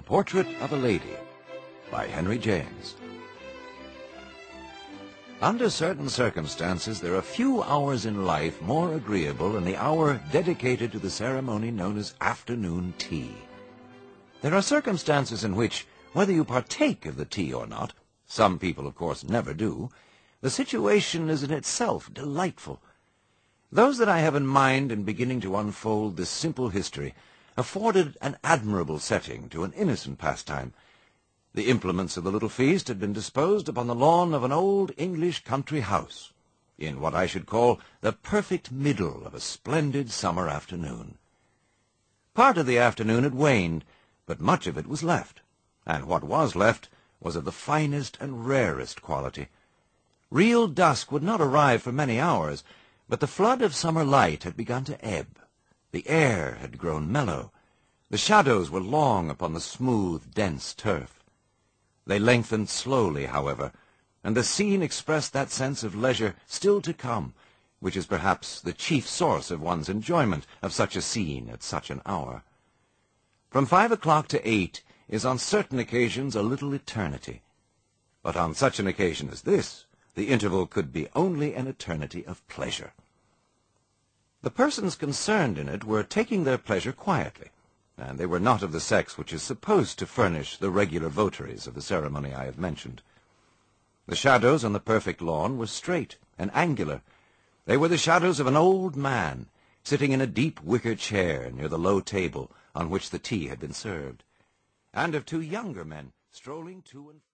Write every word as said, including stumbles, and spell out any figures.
Portrait of a Lady by Henry James. Under certain circumstances, there are few hours in life more agreeable than the hour dedicated to the ceremony known as afternoon tea. There are circumstances in which, whether you partake of the tea or not, some people, of course, never do, the situation is in itself delightful. Those that I have in mind in beginning to unfold this simple history afforded an admirable setting to an innocent pastime. The implements of the little feast had been disposed upon the lawn of an old English country house, in what I should call the perfect middle of a splendid summer afternoon. Part of the afternoon had waned, but much of it was left, and what was left was of the finest and rarest quality. Real dusk would not arrive for many hours, but the flood of summer light had begun to ebb. The air had grown mellow. The shadows were long upon the smooth, dense turf. They lengthened slowly, however, and the scene expressed that sense of leisure still to come, which is perhaps the chief source of one's enjoyment of such a scene at such an hour. From five o'clock to eight is on certain occasions a little eternity, but on such an occasion as this, the interval could be only an eternity of pleasure. The persons concerned in it were taking their pleasure quietly, and they were not of the sex which is supposed to furnish the regular votaries of the ceremony I have mentioned. The shadows on the perfect lawn were straight and angular. They were the shadows of an old man, sitting in a deep wicker chair near the low table on which the tea had been served, and of two younger men strolling to and